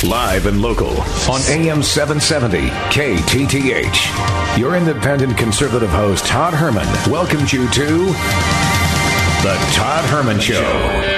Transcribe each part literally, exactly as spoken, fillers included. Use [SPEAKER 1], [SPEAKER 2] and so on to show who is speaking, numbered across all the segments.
[SPEAKER 1] Live and local on A M seven seventy K T T H. Your independent conservative host, Todd Herman, welcomes you to The Todd Herman Show.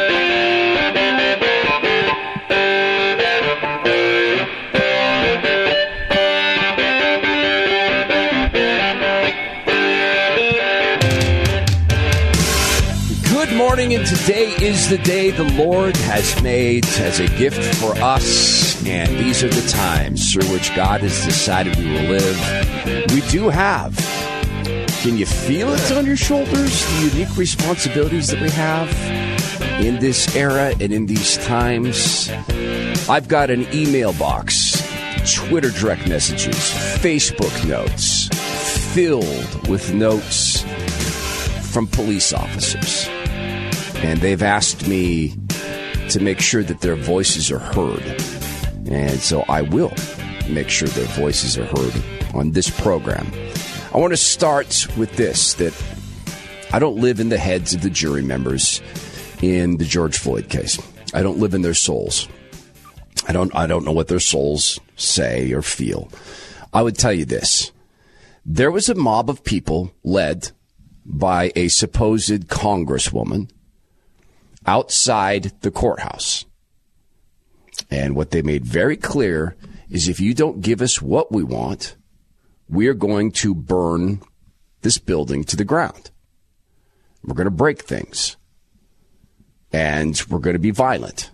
[SPEAKER 2] Good morning, and today is the day the Lord has made as a gift for us, and these are the times through which God has decided we will live. We do have, can you feel it on your shoulders, the unique responsibilities that we have in this era and in these times? I've got an email box, Twitter direct messages, Facebook notes, filled with notes from police officers. And they've asked me to make sure that their voices are heard. And so I will make sure their voices are heard on this program. I want to start with this, that I don't live in the heads of the jury members in the George Floyd case. I don't live in their souls. I don't, I don't know what their souls say or feel. I would tell you this. There was a mob of people led by a supposed congresswoman outside the courthouse. And what they made very clear is if you don't give us what we want, we are going to burn this building to the ground. We're going to break things. And we're going to be violent.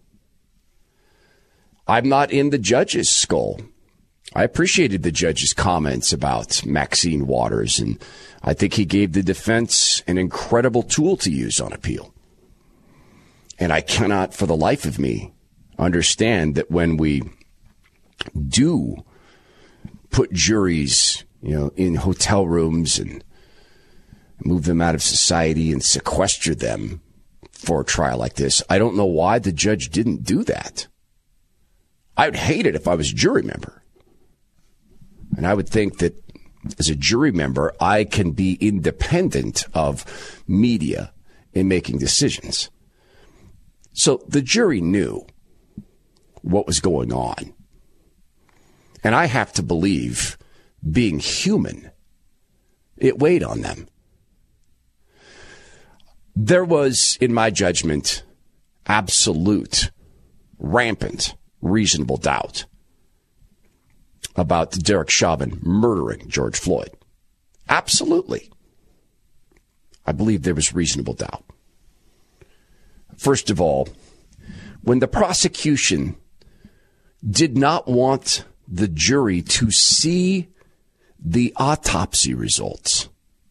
[SPEAKER 2] I'm not in the judge's skull. I appreciated the judge's comments about Maxine Waters, and I think he gave the defense an incredible tool to use on appeal. And I cannot, for the life of me, understand that when we do put juries, you know, in hotel rooms and move them out of society and sequester them for a trial like this, I don't know why the judge didn't do that. I would hate it if I was a jury member. And I would think that as a jury member, I can be independent of media in making decisions. So the jury knew what was going on. And I have to believe, being human, it weighed on them. There was, in my judgment, absolute, rampant, reasonable doubt about Derek Chauvin murdering George Floyd. Absolutely. I believe there was reasonable doubt. First of all, when the prosecution did not want the jury to see the autopsy results,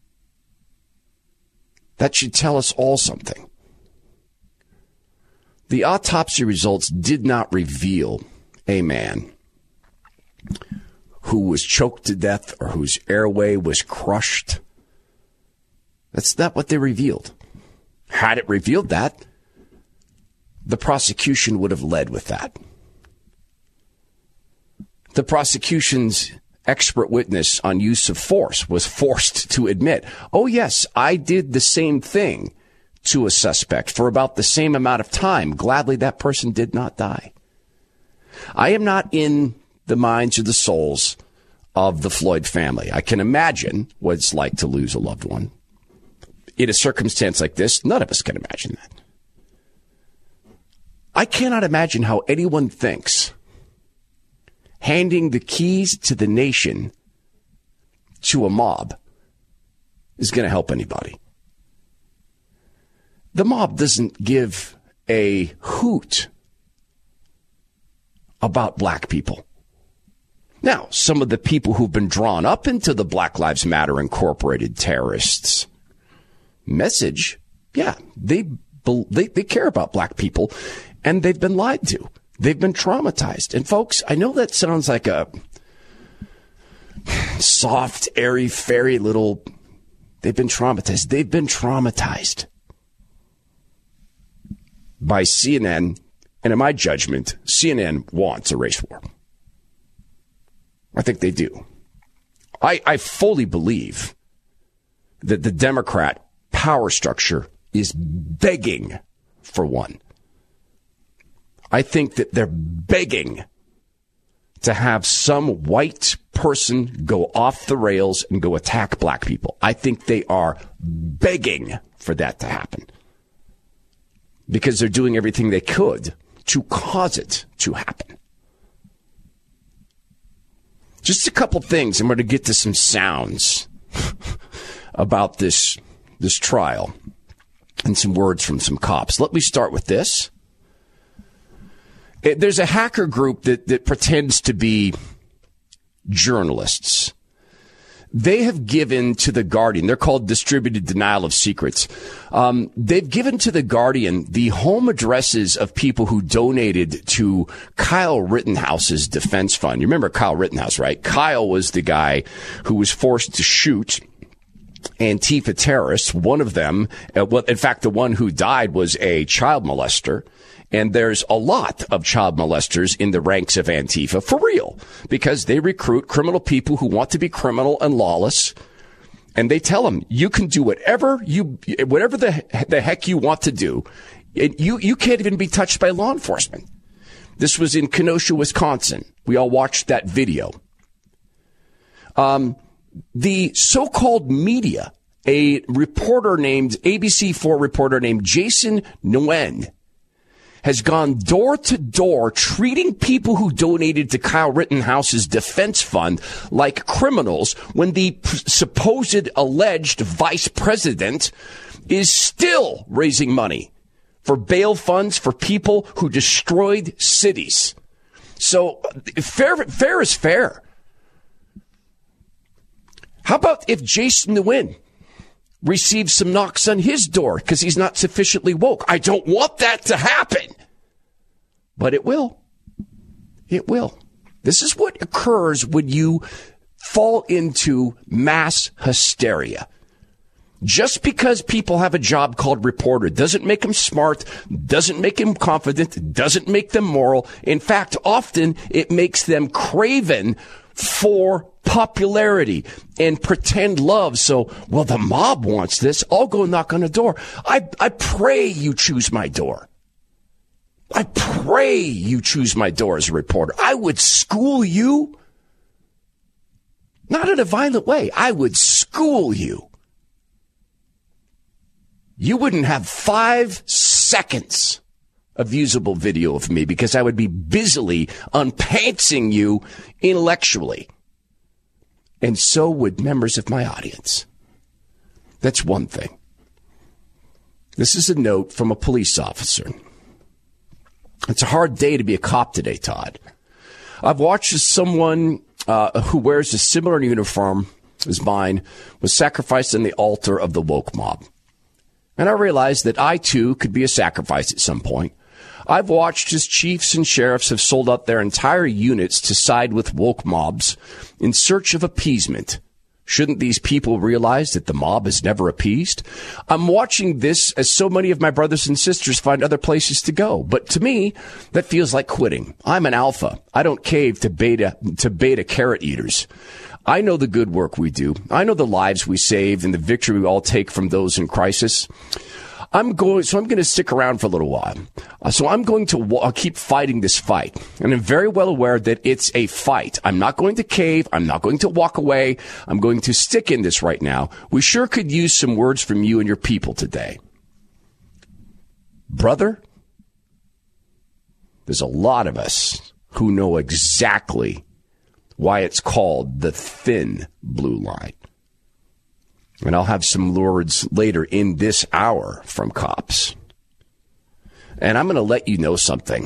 [SPEAKER 2] that should tell us all something. The autopsy results did not reveal a man who was choked to death or whose airway was crushed. That's not what they revealed. Had it revealed that, the prosecution would have led with that. The prosecution's expert witness on use of force was forced to admit, oh, yes, I did the same thing to a suspect for about the same amount of time. Gladly, that person did not die. I am not in the minds or the souls of the Floyd family. I can imagine what it's like to lose a loved one. In a circumstance like this, none of us can imagine that. I cannot imagine how anyone thinks handing the keys to the nation to a mob is going to help anybody. The mob doesn't give a hoot about black people. Now, some of the people who've been drawn up into the Black Lives Matter Incorporated terrorists message, yeah, they they, they care about black people. And they've been lied to. They've been traumatized. And folks, I know that sounds like a soft, airy, fairy little, they've been traumatized. They've been traumatized by C N N. And in my judgment, C N N wants a race war. I think they do. I, I fully believe that the Democrat power structure is begging for one. I think that they're begging to have some white person go off the rails and go attack black people. I think they are begging for that to happen because they're doing everything they could to cause it to happen. Just a couple things. I'm going to get to some sounds about this, this trial and some words from some cops. Let me start with this. There's a hacker group that, that pretends to be journalists. They have given to The Guardian, they're called Distributed Denial of Secrets. Um, they've given to The Guardian the home addresses of people who donated to Kyle Rittenhouse's defense fund. You remember Kyle Rittenhouse, right? Kyle was the guy who was forced to shoot Antifa terrorists. One of them, uh, well, in fact, the one who died was a child molester. And there's a lot of child molesters in the ranks of Antifa, for real, because they recruit criminal people who want to be criminal and lawless. And they tell them, you can do whatever you, whatever the, the heck you want to do. It, you, you can't even be touched by law enforcement. This was in Kenosha, Wisconsin. We all watched that video. Um, the so-called media, a reporter named, A B C four reporter named Jason Nguyen, has gone door to door treating people who donated to Kyle Rittenhouse's defense fund like criminals when the p- supposed alleged vice president is still raising money for bail funds for people who destroyed cities. So fair, fair is fair. How about if Jason Nguyen receives some knocks on his door because he's not sufficiently woke? I don't want that to happen. But it will. It will. This is what occurs when you fall into mass hysteria. Just because people have a job called reporter doesn't make them smart, doesn't make them confident, doesn't make them moral. In fact, often it makes them craven for popularity and pretend love. So, well, the mob wants this. I'll go knock on the door. I, I pray you choose my door. I pray you choose my door as a reporter. I would school you. Not in a violent way. I would school you. You wouldn't have five seconds of usable video of me because I would be busily unpantsing you intellectually. And so would members of my audience. That's one thing. This is a note from a police officer. It's a hard day to be a cop today, Todd. I've watched as someone uh, who wears a similar uniform as mine was sacrificed on the altar of the woke mob. And I realized that I, too, could be a sacrifice at some point. I've watched as chiefs and sheriffs have sold out their entire units to side with woke mobs in search of appeasement. Shouldn't these people realize that the mob is never appeased? I'm watching this as so many of my brothers and sisters find other places to go. But to me, that feels like quitting. I'm an alpha. I don't cave to beta, to beta carrot eaters. I know the good work we do. I know the lives we save and the victory we all take from those in crisis. I'm going, so I'm going to stick around for a little while. Uh, so I'm going to wa- keep fighting this fight. And I'm very well aware that it's a fight. I'm not going to cave. I'm not going to walk away. I'm going to stick in this right now. We sure could use some words from you and your people today. Brother, there's a lot of us who know exactly why it's called the thin blue line. And I'll have some words later in this hour from cops. And I'm going to let you know something.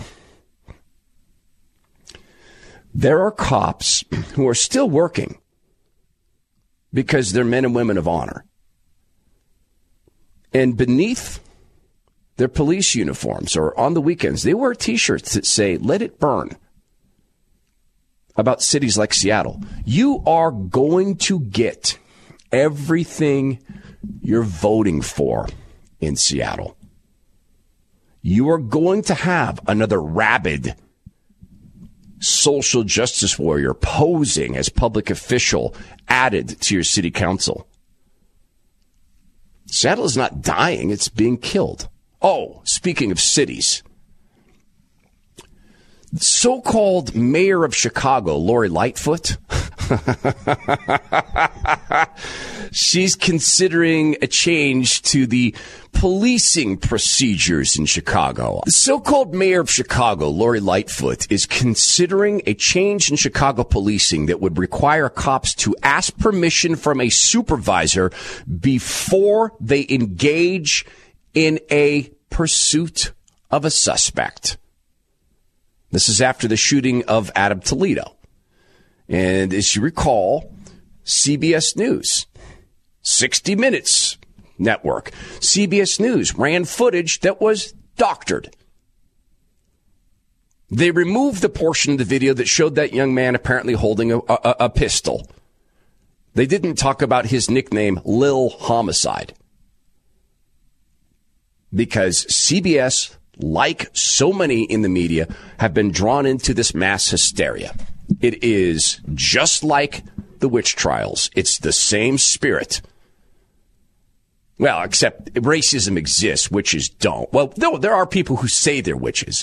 [SPEAKER 2] There are cops who are still working because they're men and women of honor. And beneath their police uniforms or on the weekends, they wear T-shirts that say, "Let it burn," about cities like Seattle. You are going to get everything you're voting for in Seattle. You are going to have another rabid social justice warrior posing as public official added to your city council. Seattle is not dying, it's being killed. Oh, speaking of cities, So-called mayor of Chicago, Lori Lightfoot, she's considering a change to the policing procedures in Chicago. The so-called mayor of Chicago, Lori Lightfoot, is considering a change in Chicago policing that would require cops to ask permission from a supervisor before they engage in a pursuit of a suspect. This is after the shooting of Adam Toledo. And as you recall, C B S News, sixty minutes network, C B S News ran footage that was doctored. They removed the portion of the video that showed that young man apparently holding a, a, a pistol. They didn't talk about his nickname, Lil Homicide. Because C B S, like so many in the media, have been drawn into this mass hysteria. It is just like the witch trials. It's the same spirit. Well, except racism exists, witches don't. Well, no, there are people who say they're witches.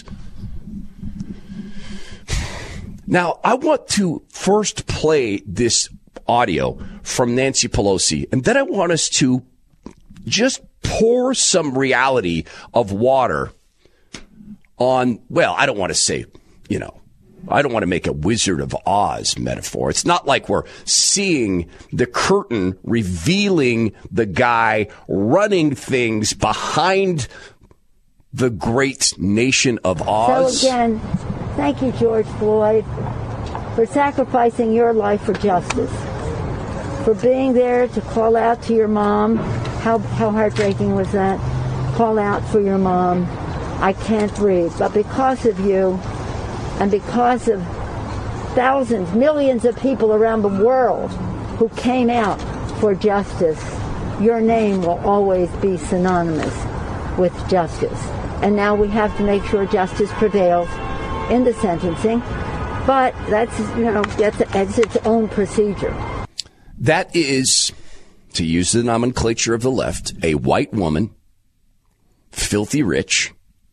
[SPEAKER 2] Now, I want to first play this audio from Nancy Pelosi, and then I want us to just pour some reality of water on, well, I don't want to say, you know, I don't want to make a Wizard of Oz metaphor. It's not like we're seeing the curtain revealing the guy running things behind the great nation of Oz.
[SPEAKER 3] So again, thank you, George Floyd, for sacrificing your life for justice, for being there to call out to your mom. How, how heartbreaking was that? Call out for your mom. I can't breathe. But because of you, and because of thousands, millions of people around the world who came out for justice, your name will always be synonymous with justice. And now we have to make sure justice prevails in the sentencing. But that's, you know, that's, that's its own procedure.
[SPEAKER 2] That is, to use the nomenclature of the left, a white woman, filthy rich,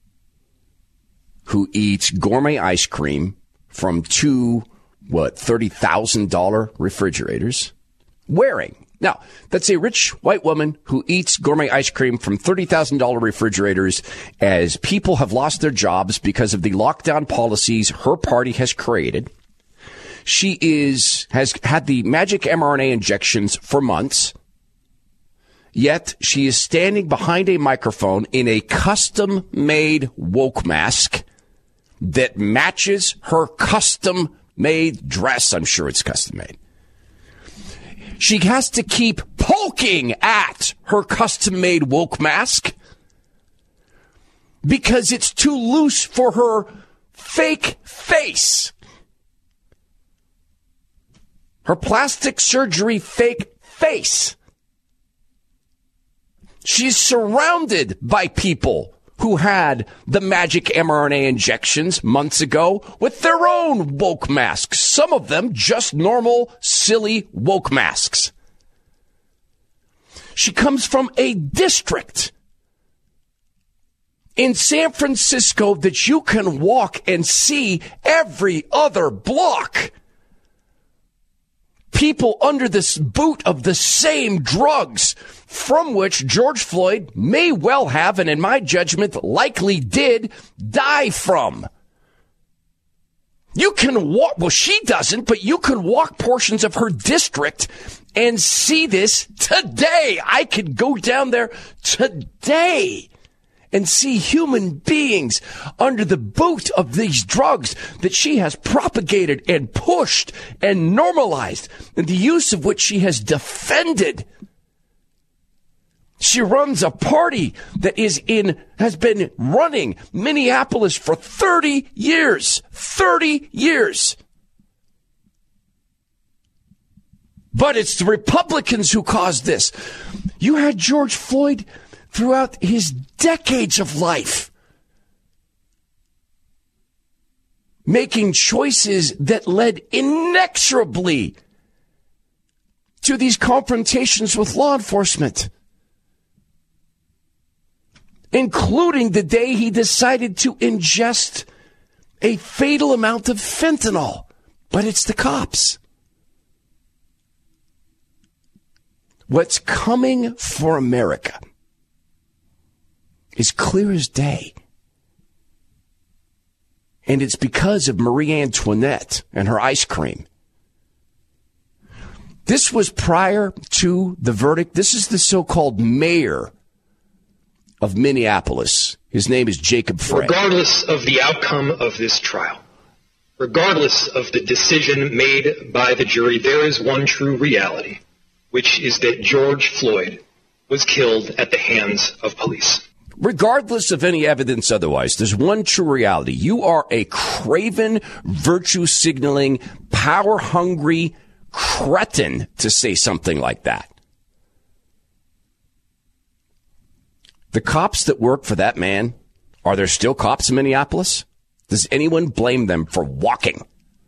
[SPEAKER 2] who eats gourmet ice cream from two, what, thirty thousand dollars refrigerators, wearing. Now, that's a rich white woman who eats gourmet ice cream from thirty thousand dollars refrigerators as people have lost their jobs because of the lockdown policies her party has created. She is has had the magic M R N A injections for months, yet she is standing behind a microphone in a custom-made woke mask that matches her custom-made dress. I'm sure it's custom-made. She has to keep poking at her custom-made woke mask because it's too loose for her fake face. Her plastic surgery fake face. She's surrounded by people who had the magic M R N A injections months ago with their own woke masks. Some of them just normal, silly woke masks. She comes from a district in San Francisco that you can walk and see every other block. People under this boot of the same drugs from which George Floyd may well have, and in my judgment, likely did, die from. You can walk, well, she doesn't, but you can walk portions of her district and see this today. I could go down there today and see human beings under the boot of these drugs that she has propagated and pushed and normalized, and the use of which she has defended. She runs a party that is in, has been running Minneapolis for thirty years. thirty years. But it's the Republicans who caused this. You had George Floyd throughout his decades of life making choices that led inexorably to these confrontations with law enforcement, including the day he decided to ingest a fatal amount of fentanyl, but it's the cops. What's coming for America is clear as day. And it's because of Marie Antoinette and her ice cream. This was prior to the verdict. This is the so-called mayor of Minneapolis. His name is Jacob Frey.
[SPEAKER 4] Regardless of the outcome of this trial, regardless of the decision made by the jury, there is one true reality, which is that George Floyd was killed at the hands of police.
[SPEAKER 2] Regardless of any evidence otherwise, there's one true reality. You are a craven, virtue-signaling, power-hungry cretin to say something like that. The cops that work for that man, are there still cops in Minneapolis? Does anyone blame them for walking?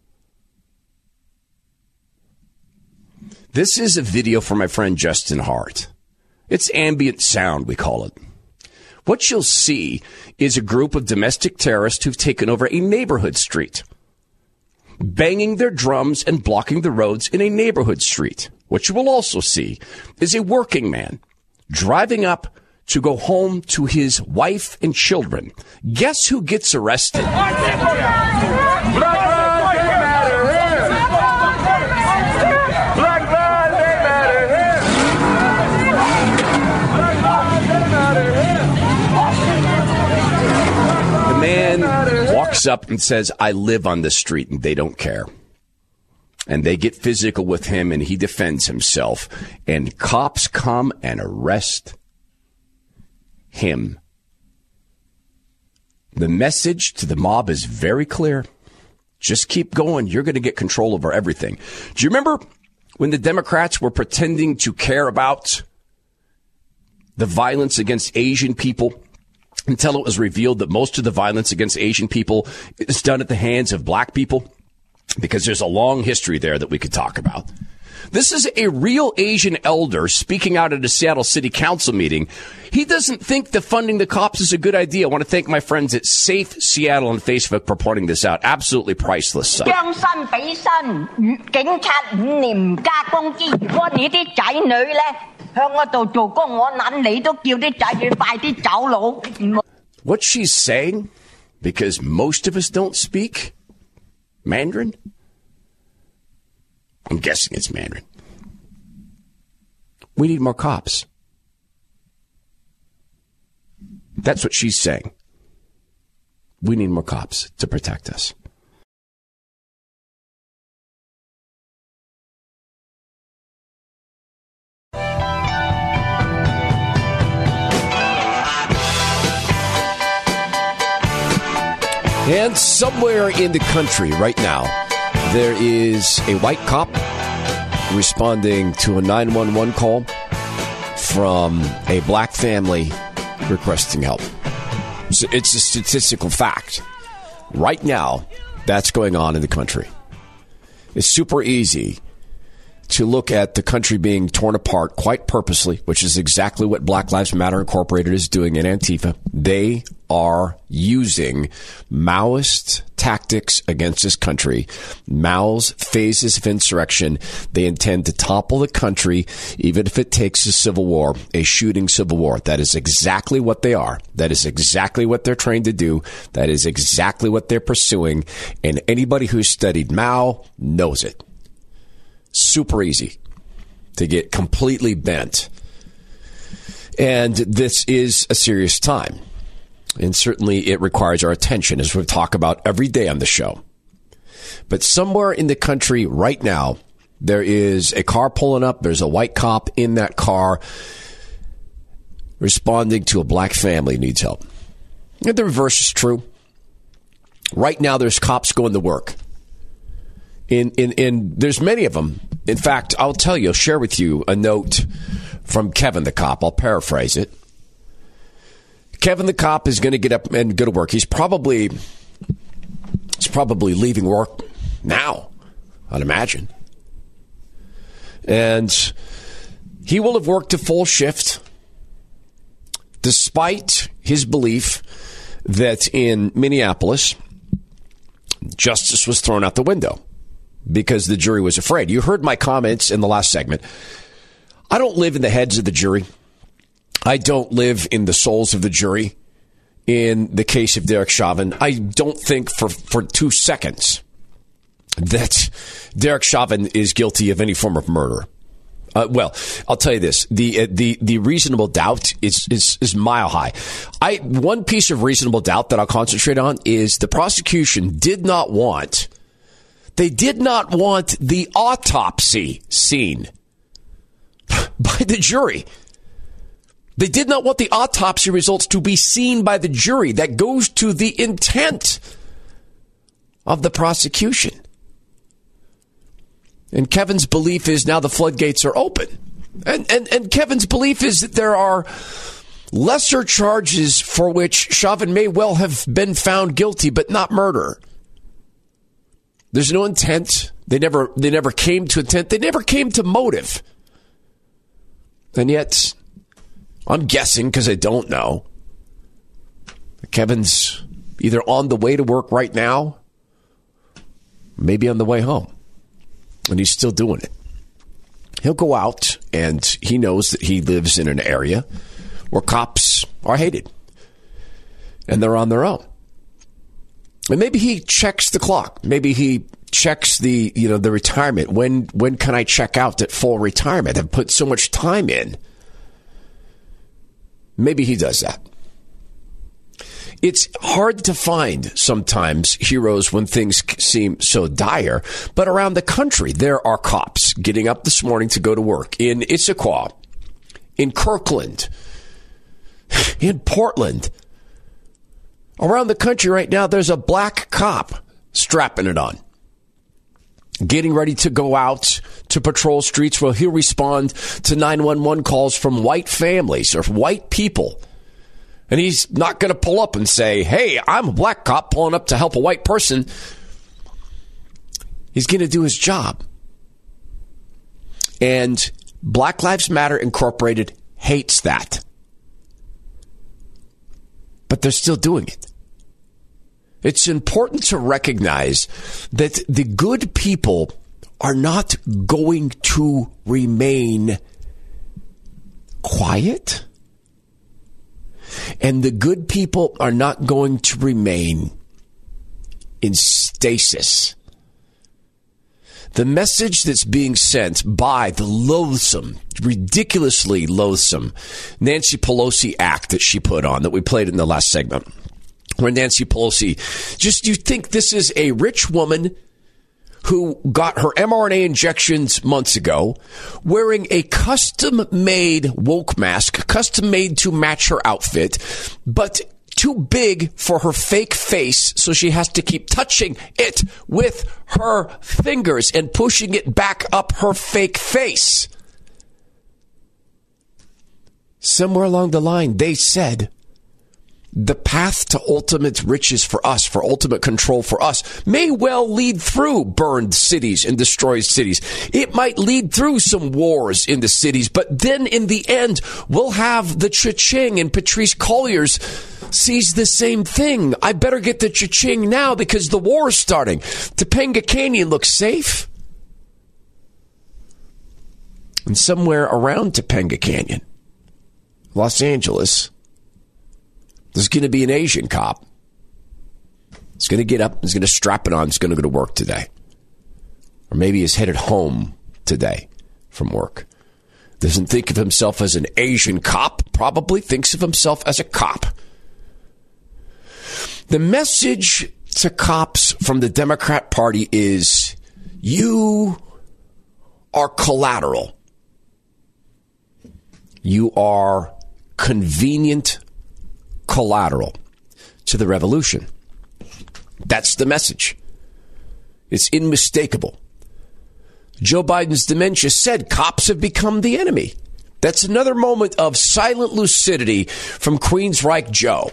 [SPEAKER 2] This is a video from my friend Justin Hart. It's ambient sound, we call it. What you'll see is a group of domestic terrorists who've taken over a neighborhood street, banging their drums and blocking the roads in a neighborhood street. What you will also see is a working man driving up to go home to his wife and children. Guess who gets arrested? The man walks up and says, I live on this street, and they don't care. And they get physical with him, and he defends himself. And cops come and arrest him. The message to the mob is very clear. Just keep going. You're going to get control over everything. Do you remember when the Democrats were pretending to care about the violence against Asian people until it was revealed that most of the violence against Asian people is done at the hands of black people? Because there's a long history there that we could talk about. This is a real Asian elder speaking out at a Seattle City Council meeting. He doesn't think defunding the cops is a good idea. I want to thank my friends at Safe Seattle on Facebook for pointing this out. Absolutely priceless stuff. What she's saying, because most of us don't speak Mandarin, I'm guessing it's Mandarin. We need more cops. That's what she's saying. We need more cops to protect us. And somewhere in the country right now, there is a white cop responding to a nine one one call from a black family requesting help. So it's a statistical fact. Right now, that's going on in the country. It's super easy to look at the country being torn apart quite purposely, which is exactly what Black Lives Matter Incorporated is doing in Antifa. They are using Maoist tactics against this country. Mao's phases of insurrection. They intend to topple the country, even if it takes a civil war, a shooting civil war. That is exactly what they are. That is exactly what they're trained to do. That is exactly what they're pursuing. And anybody who's studied Mao knows it. Super easy to get completely bent. And this is a serious time. And certainly it requires our attention, as we talk about every day on the show. But somewhere in the country right now, there is a car pulling up. There's a white cop in that car responding to a black family who needs help. And the reverse is true. Right now, there's cops going to work. In, in, in, there's many of them. In fact, I'll tell you, I'll share with you a note from Kevin the cop. I'll paraphrase it. Kevin the cop is going to get up and go to work. He's probably, he's probably leaving work now, I'd imagine. And he will have worked a full shift, despite his belief that in Minneapolis, Justice was thrown out the window because the jury was afraid. You heard my comments in the last segment. I don't live in the heads of the jury. I don't live in the souls of the jury. In the case of Derek Chauvin, I don't think for, for two seconds that Derek Chauvin is guilty of any form of murder. Uh, well, I'll tell you this: the uh, the the reasonable doubt is, is is mile high. I one piece of reasonable doubt that I'll concentrate on is the prosecution did not want they did not want the autopsy seen by the jury. They did not want the autopsy results to be seen by the jury. That goes to the intent of the prosecution. And Kevin's belief is now the floodgates are open. And, and, and Kevin's belief is that there are lesser charges for which Chauvin may well have been found guilty, but not murder. There's no intent. They never, they never came to intent. They never came to motive. And yet, I'm guessing, because I don't know, Kevin's either on the way to work right now, maybe on the way home, and he's still doing it. He'll go out, and he knows that he lives in an area where cops are hated, and they're on their own. And maybe he checks the clock. Maybe he checks the, you know, the retirement. When when can I check out at full retirement? I've put so much time in. Maybe he does that. It's hard to find sometimes heroes when things seem so dire, but around the country, there are cops getting up this morning to go to work in Issaquah, in Kirkland, in Portland. Around the country right now, there's a black cop strapping it on, getting ready to go out to patrol streets where he'll respond to nine one one calls from white families or white people. And he's not going to pull up and say, hey, I'm a black cop pulling up to help a white person. He's going to do his job. And Black Lives Matter Incorporated hates that. But they're still doing it. It's important to recognize that the good people are not going to remain quiet. And the good people are not going to remain in stasis. The message that's being sent by the loathsome, ridiculously loathsome Nancy Pelosi act that she put on, that we played in the last segment, where Nancy Pelosi, just you think this is a rich woman who got her M R N A injections months ago, wearing a custom-made woke mask, custom-made to match her outfit, but too big for her fake face, so she has to keep touching it with her fingers and pushing it back up her fake face. Somewhere along the line, they said, the path to ultimate riches for us, for ultimate control for us, may well lead through burned cities and destroyed cities. It might lead through some wars in the cities, but then in the end, we'll have the cha-ching, and Patrice Colliers sees the same thing. I better get the cha-ching now because the war is starting. Topanga Canyon looks safe. And somewhere around Topanga Canyon, Los Angeles, there's going to be an Asian cop. He's going to get up, he's going to strap it on, he's going to go to work today. Or maybe he's headed home today from work. Doesn't think of himself as an Asian cop, probably thinks of himself as a cop. The message to cops from the Democrat Party is, you are collateral. You are convenient collateral to the revolution. That's the message. It's unmistakable. Joe Biden's dementia said cops have become the enemy. That's another moment of silent lucidity from Queensryche Joe.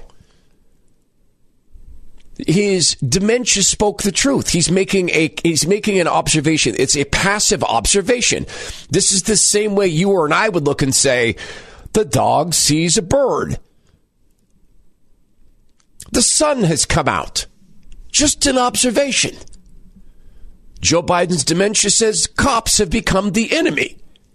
[SPEAKER 2] His dementia spoke the truth. He's making a he's making an observation. It's a passive observation. This is the same way you or I would look and say, the dog sees a bird. The sun has come out. Just an observation. Joe Biden's dementia says cops have become the enemy.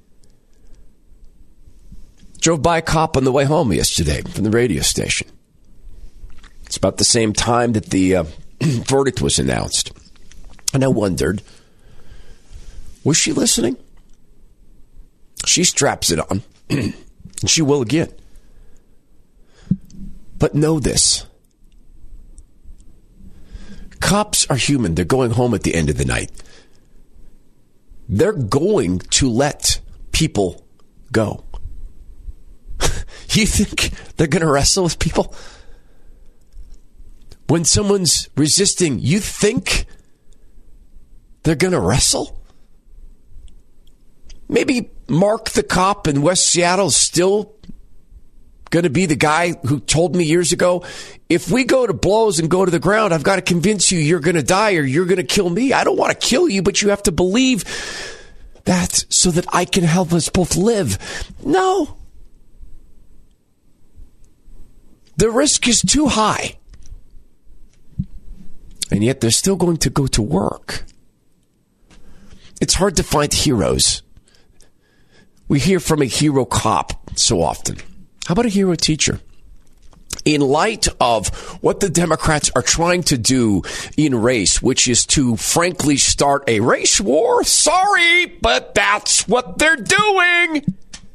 [SPEAKER 2] Drove by a cop on the way home yesterday from the radio station. It's about the same time that the uh, verdict was announced. And I wondered, was she listening? She straps it on. And she will again. But know this. Cops are human. They're going home at the end of the night. They're going to let people go. You think they're going to wrestle with people? When someone's resisting, you think they're going to wrestle? Maybe Mark the cop in West Seattle is still going to be the guy who told me years ago, if we go to blows and go to the ground, I've got to convince you you're going to die or you're going to kill me. I don't want to kill you, but you have to believe that so that I can help us both live. No. The risk is too high. And yet they're still going to go to work. It's hard to find heroes. We hear from a hero cop so often. How about a hero teacher? In light of what the Democrats are trying to do in race, which is to frankly start a race war, sorry, but that's what they're doing.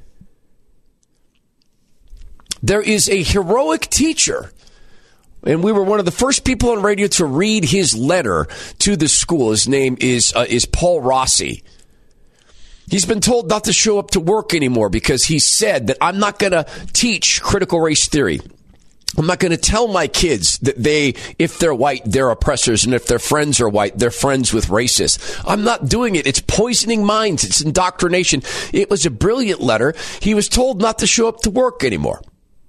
[SPEAKER 2] There is a heroic teacher, and we were one of the first people on radio to read his letter to the school. His name is uh, is Paul Rossi. He's been told not to show up to work anymore because he said that I'm not going to teach critical race theory. I'm not going to tell my kids that they, if they're white, they're oppressors, and if their friends are white, they're friends with racists. I'm not doing it. It's poisoning minds. It's indoctrination. It was a brilliant letter. He was told not to show up to work anymore.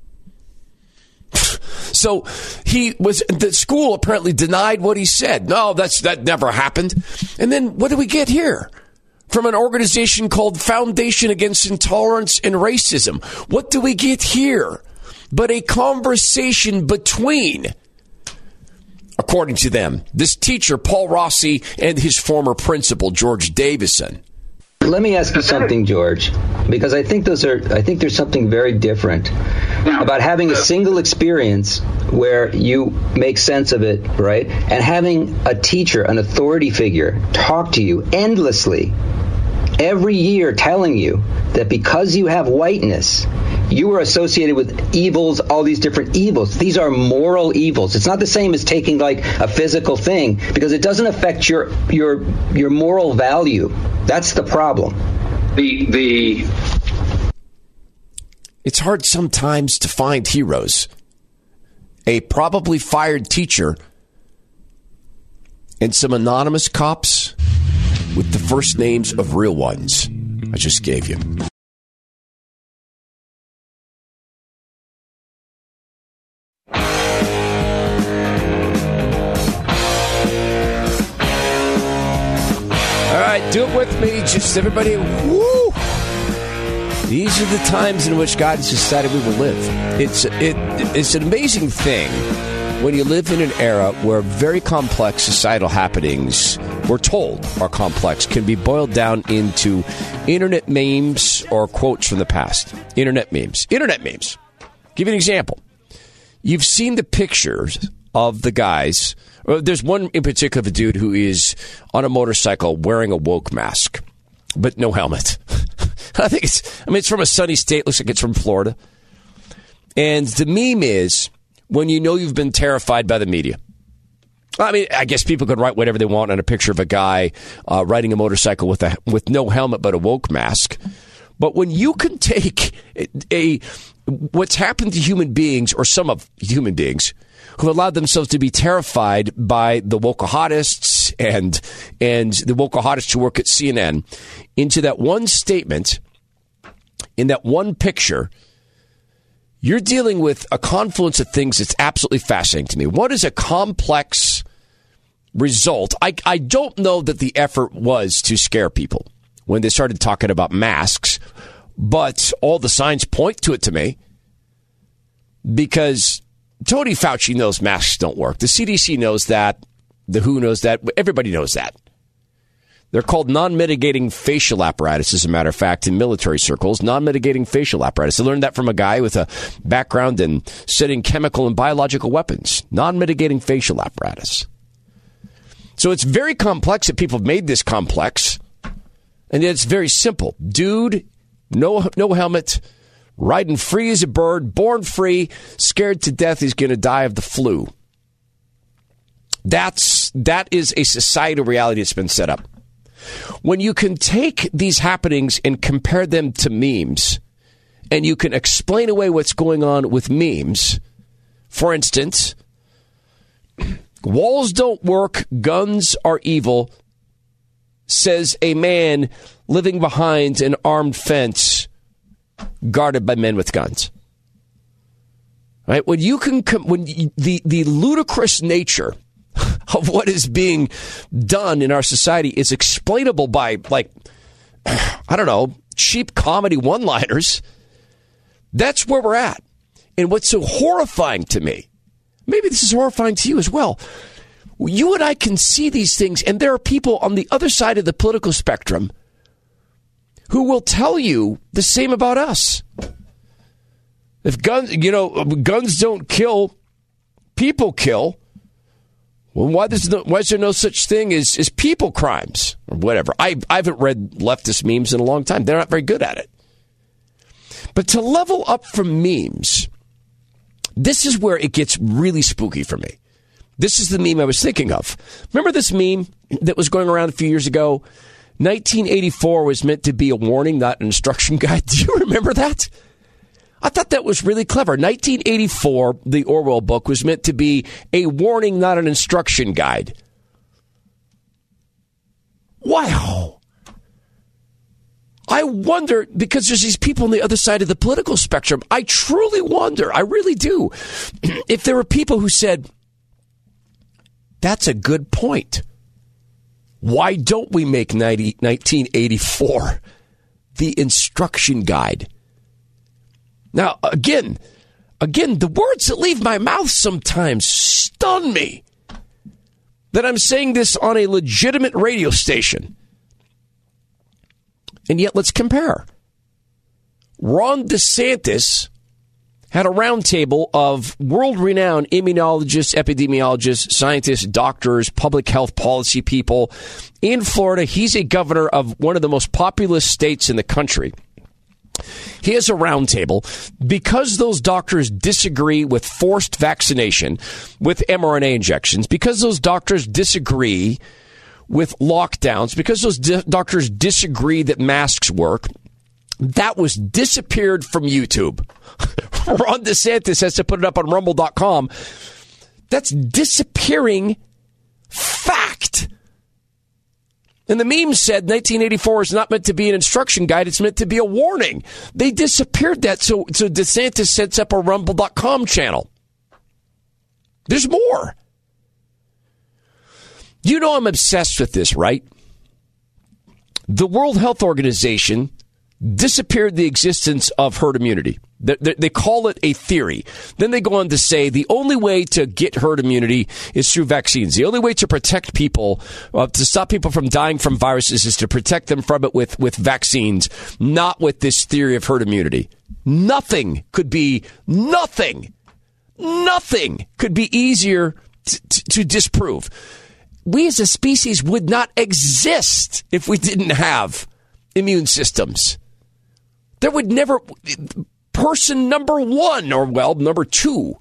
[SPEAKER 2] So he was, the school apparently denied what he said. No, that's, that never happened. And then what do we get here? From an organization called Foundation Against Intolerance and Racism. What do we get here? But a conversation between, according to them, this teacher, Paul Rossi, and his former principal, George Davison.
[SPEAKER 5] Let me ask you something, George, because I think those are, I think there's something very different about having a single experience where you make sense of it, right? And having a teacher, an authority figure, talk to you endlessly every year telling you that because you have whiteness, you are associated with evils, all these different evils. These are moral evils. It's not the same as taking like a physical thing because it doesn't affect your your your moral value. That's the problem.
[SPEAKER 6] The the
[SPEAKER 2] It's hard sometimes to find heroes. A probably fired teacher and some anonymous cops with the first names of real ones I just gave you. Do it with me. Just everybody, woo! These are the times in which God has decided we will live. It's it, it's an amazing thing when you live in an era where very complex societal happenings, we're told are complex, can be boiled down into internet memes or quotes from the past. Internet memes. Internet memes. Give you an example. You've seen the pictures of the guys. There's one in particular, a dude who is on a motorcycle wearing a woke mask, but no helmet. I think it's, I mean, it's from a sunny state. Looks like it's from Florida. And the meme is when you know you've been terrified by the media. I mean, I guess people could write whatever they want on a picture of a guy uh, riding a motorcycle with a with no helmet but a woke mask. But when you can take a, a what's happened to human beings, or some of human beings, who allowed themselves to be terrified by the wokeahadists and and the wokeahadists who work at C N N, into that one statement, in that one picture, you're dealing with a confluence of things that's absolutely fascinating to me. What is a complex result? I, I don't know that the effort was to scare people when they started talking about masks, but all the signs point to it to me, because Tony Fauci knows masks don't work. The C D C knows that. The W H O knows that. Everybody knows that. They're called non-mitigating facial apparatus, as a matter of fact, in military circles. Non-mitigating facial apparatus. I learned that from a guy with a background in studying chemical and biological weapons. Non-mitigating facial apparatus. So it's very complex that people have made this complex. And it's very simple. Dude, no, no helmet, riding free as a bird, born free, scared to death he's going to die of the flu. That's, that is a societal reality that's been set up. When you can take these happenings and compare them to memes, and you can explain away what's going on with memes, for instance, walls don't work, guns are evil, says a man living behind an armed fence guarded by men with guns. Right? When you can, when the, the ludicrous nature of what is being done in our society is explainable by, like, I don't know, cheap comedy one-liners, that's where we're at. And what's so horrifying to me, maybe this is horrifying to you as well, you and I can see these things, and there are people on the other side of the political spectrum who will tell you the same about us. If guns, you know, guns don't kill, people kill. Well, why, no, why is there no such thing as, as people crimes or whatever? I, I haven't read leftist memes in a long time. They're not very good at it. But to level up from memes, this is where it gets really spooky for me. This is the meme I was thinking of. Remember this meme that was going around a few years ago? nineteen eighty-four was meant to be a warning, not an instruction guide. Do you remember that? I thought that was really clever. nineteen eighty-four, the Orwell book, was meant to be a warning, not an instruction guide. Wow. I wonder, because there's these people on the other side of the political spectrum, I truly wonder, I really do, if there were people who said, that's a good point. Why don't we make nineteen eighty-four the instruction guide? Now, again, again, the words that leave my mouth sometimes stun me. That I'm saying this on a legitimate radio station. And yet, let's compare. Ron DeSantis had a roundtable of world-renowned immunologists, epidemiologists, scientists, doctors, public health policy people in Florida. He's a governor of one of the most populous states in the country. He has a roundtable because those doctors disagree with forced vaccination, with mRNA injections, because those doctors disagree with lockdowns, because those di- doctors disagree that masks work. That was disappeared from YouTube. Ron DeSantis has to put it up on rumble dot com. That's disappearing fact. And the meme said nineteen eighty-four is not meant to be an instruction guide. It's meant to be a warning. They disappeared that. So, so DeSantis sets up a rumble dot com channel. There's more. You know I'm obsessed with this, right? The World Health Organization disappeared the existence of herd immunity. They, they, they call it a theory. Then they go on to say the only way to get herd immunity is through vaccines. The only way to protect people, uh, to stop people from dying from viruses, is to protect them from it with, with vaccines, not with this theory of herd immunity. Nothing could be, nothing, nothing could be easier t- t- to disprove. We as a species would not exist if we didn't have immune systems. There would never, person number one, or well, number two.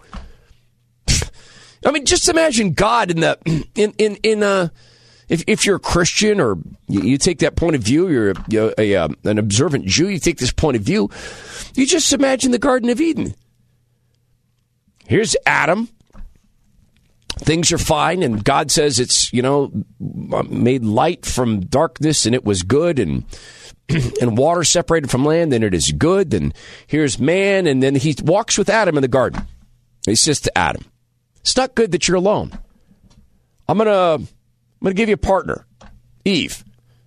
[SPEAKER 2] I mean, just imagine God in the, in, in, in uh if, if you're a Christian, or you, you take that point of view, you're, a, you're a, a, an observant Jew, you take this point of view, you just imagine the Garden of Eden. Here's Adam. Things are fine, and God says it's, you know, made light from darkness, and it was good, and and water separated from land, and it is good. And here's man, and then he walks with Adam in the garden. He says to Adam, it's not good that you're alone. I'm gonna, I'm gonna give you a partner, Eve.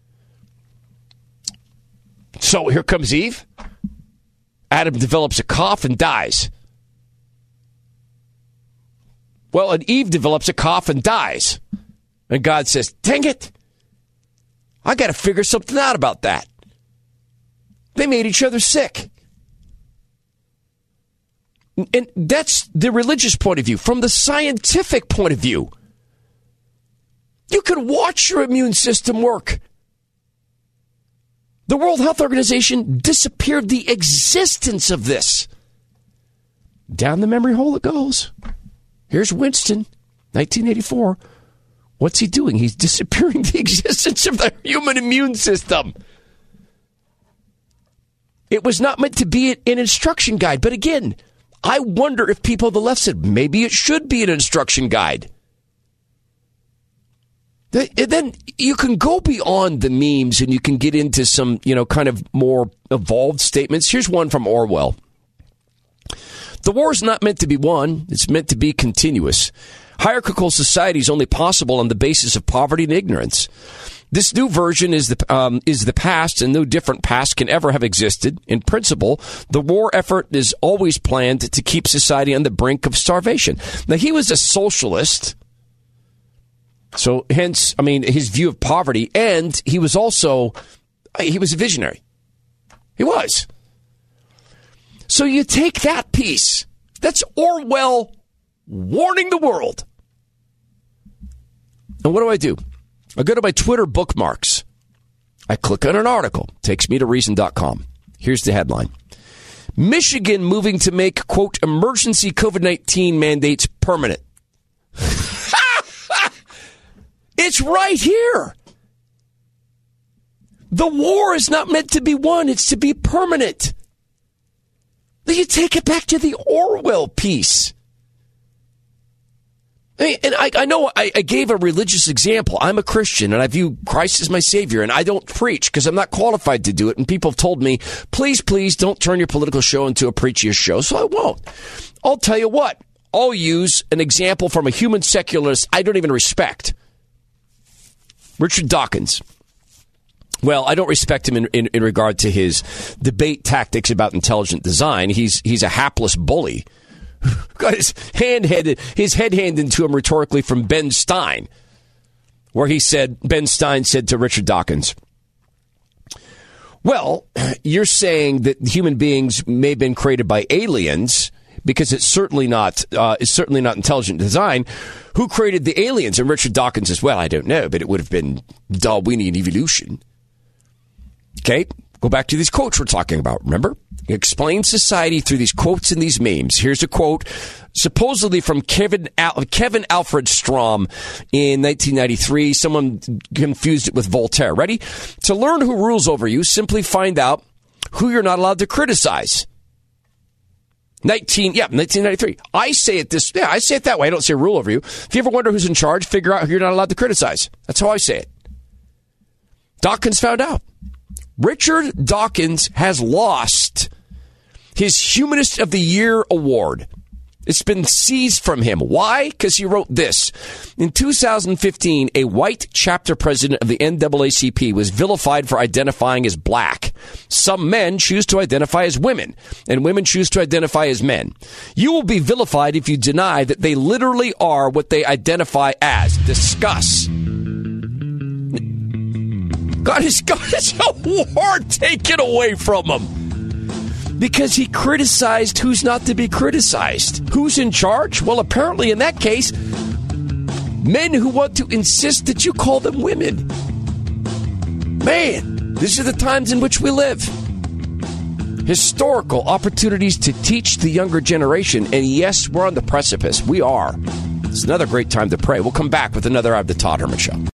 [SPEAKER 2] So here comes Eve. Adam develops a cough and dies. Well, and Eve develops a cough and dies. And God says, dang it, I got to figure something out about that. They made each other sick. And that's the religious point of view. From the scientific point of view, you can watch your immune system work. The World Health Organization disappeared the existence of this. Down the memory hole it goes. Here's Winston, nineteen eighty-four. What's he doing? He's disappearing the existence of the human immune system. It was not meant to be an instruction guide. But again, I wonder if people on the left said, maybe it should be an instruction guide. And then you can go beyond the memes and you can get into some, you know, kind of more evolved statements. Here's one from Orwell. The war is not meant to be won. It's meant to be continuous. Hierarchical society is only possible on the basis of poverty and ignorance. This new version is the um, is the past, and no different past can ever have existed. In principle, the war effort is always planned to keep society on the brink of starvation. Now, he was a socialist, so hence, I mean, his view of poverty, and he was also, he was a visionary. He was. So you take that piece. That's Orwell warning the world. And what do I do? I go to my Twitter bookmarks. I click on an article. Takes me to reason dot com. Here's the headline. Michigan moving to make, quote, emergency COVID nineteen mandates permanent. It's right here. The war is not meant to be won. It's to be permanent. Then you take it back to the Orwell piece. I mean, and I, I know I, I gave a religious example. I'm a Christian, and I view Christ as my Savior, and I don't preach because I'm not qualified to do it. And people have told me, please, please don't turn your political show into a preachiest show, so I won't. I'll tell you what. I'll use an example from a human secularist I don't even respect. Richard Dawkins. Well, I don't respect him in, in, in regard to his debate tactics about intelligent design. He's he's a hapless bully. Got his hand headed, his head handed to him rhetorically from Ben Stein, where he said, Ben Stein said to Richard Dawkins, well, you're saying that human beings may have been created by aliens because it's certainly not uh, it's certainly not intelligent design. Who created the aliens? And Richard Dawkins says, well, I don't know, but it would have been Darwinian evolution. Okay, go back to these quotes we're talking about, remember? Explain society through these quotes and these memes. Here's a quote, supposedly from Kevin Al- Kevin Alfred Strom in nineteen ninety-three. Someone confused it with Voltaire. Ready? To learn who rules over you, simply find out who you're not allowed to criticize. nineteen, yeah, nineteen ninety-three. I say it this, yeah, I say it that way. I don't say rule over you. If you ever wonder who's in charge, figure out who you're not allowed to criticize. That's how I say it. Dawkins found out. Richard Dawkins has lost his Humanist of the Year award. It's been seized from him. Why? Because he wrote this. In two thousand fifteen, a white chapter president of the N double A C P was vilified for identifying as black. Some men choose to identify as women, and women choose to identify as men. You will be vilified if you deny that they literally are what they identify as. Discuss. God has got his award taken away from him because he criticized who's not to be criticized. Who's in charge? Well, apparently in that case, men who want to insist that you call them women. Man, these are the times in which we live. Historical opportunities to teach the younger generation. And yes, we're on the precipice. We are. It's another great time to pray. We'll come back with another hour of the Todd Herman Show.